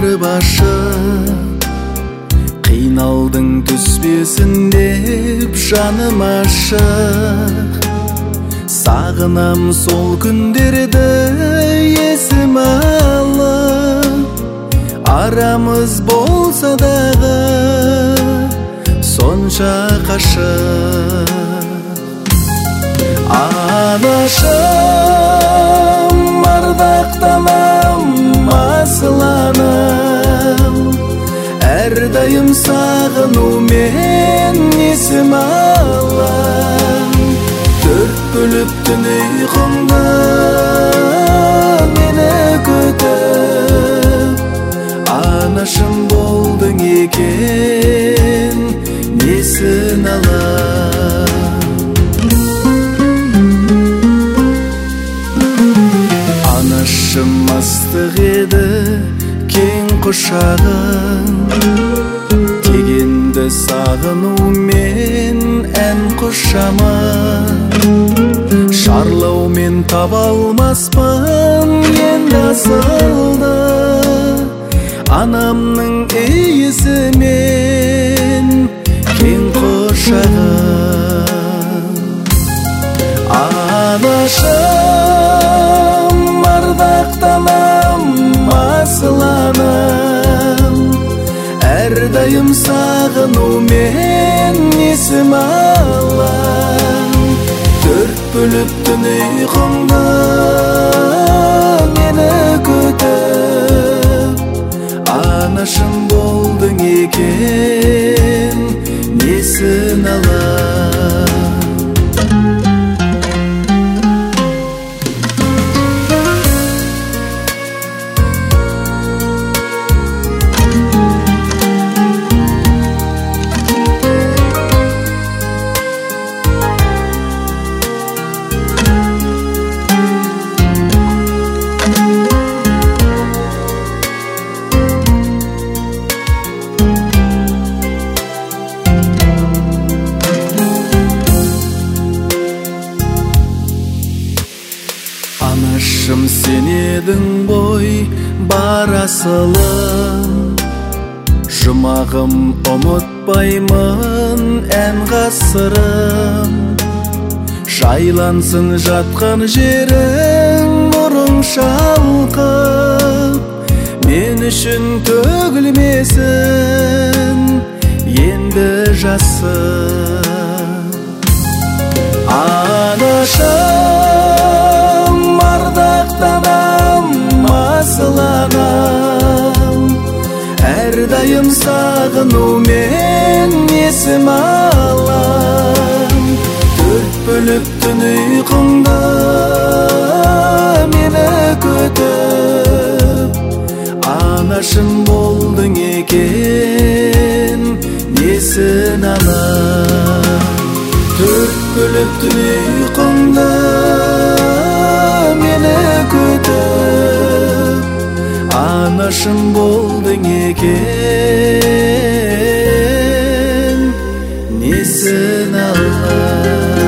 барып ашып, қиналдың түспесін деп жаным ашық. Сағынам сол күндерді есім алып, арамыз болса дағы сонша қашық. Анашым, ардақтанам, асыланым, әрдайым сағынумен есім алам. Төрт бөліп түн ұйқымда мені күтіп, анашым болдың екен, несін алам. Анашым ыстық еді кең құшағын, тегенді сағынумен ән құшамын. Шарлаумен таба алмаспын енді асылды, анамның иісімен кең құшағын. Анашым, ардақтанам, асыланым, әрдайым сағынумен есім алам. Төрт бөліп түн ұйқымда мені күтіп, анашым болдың екен, несін алам. Анашым, сен едің бой бар асылым, жұмағым ұмытпаймын ән ғасырым. Жайлансын жатқан жерің бұрын шалқып, мен үшін төгілмесін енді жасым. Анашым, ардақтанам, асыланам, әрдайым сағынумен есім алам. Төрт бөліп түн ұйқымда мені күтіп, анашым болдың екен, несін алам. Төрт бөліп түн ұйқымда мені күтіп, анашым болдың екен, несін алам.